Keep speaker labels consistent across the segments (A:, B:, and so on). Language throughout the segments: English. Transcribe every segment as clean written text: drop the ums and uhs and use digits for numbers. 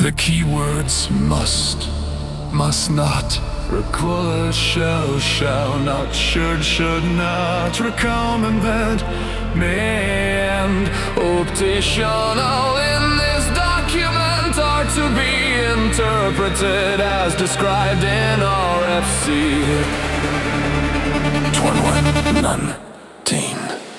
A: The keywords must not, require, shall not, should not, recommend, may and optional in this document are to be interpreted as described in RFC 2119.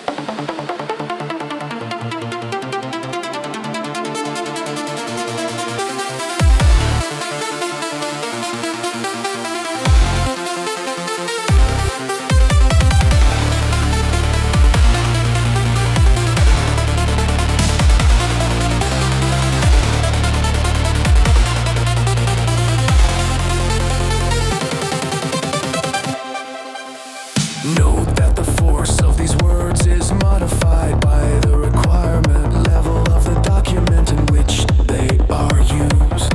A: Note that the force of these words is modified by the requirement level of the document in which they are used.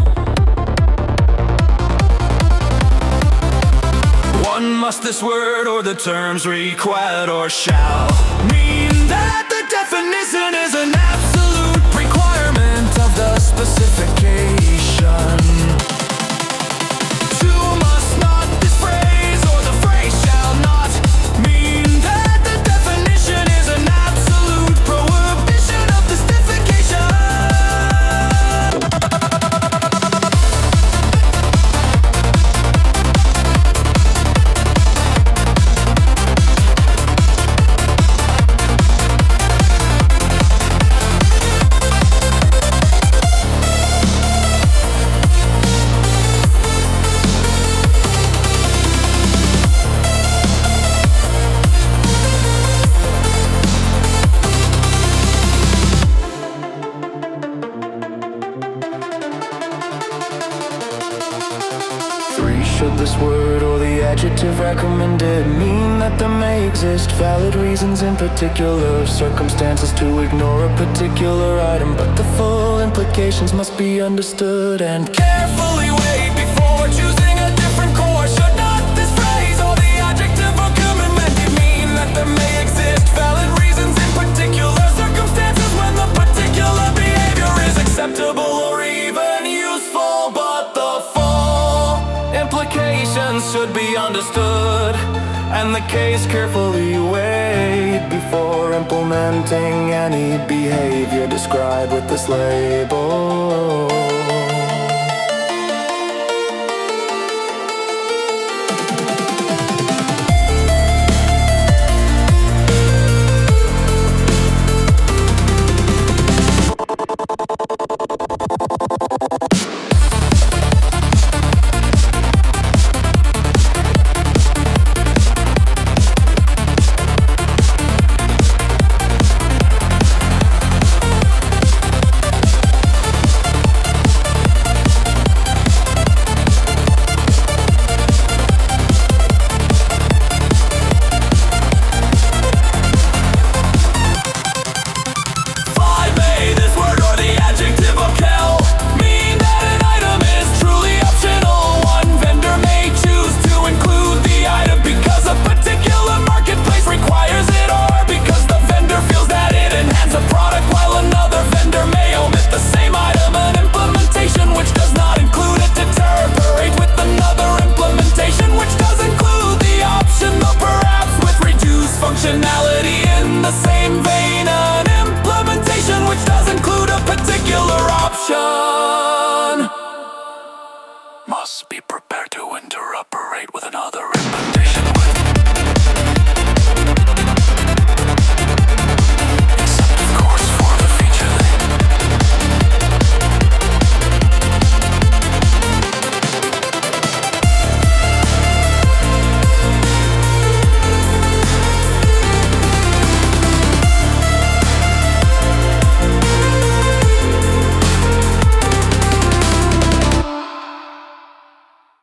A: One, must this word or the terms required or shall mean that the definition is an absolute requirement of the specification. Two, must not this phrase or the phrase shall not mean that the definition is an absolute prohibition of the specification. Three, should this word or the adjective recommended mean that there may exist valid reasons in particular circumstances to ignore a particular item, but the full implications must be understood and carefully weighed before choosing a different course. Should not this phrase or the adjective recommended mean that there may exist valid reasons in particular circumstances when the particular behavior is acceptable or even useful, but the implications should be understood and the case carefully weighed before implementing any behavior described with this label.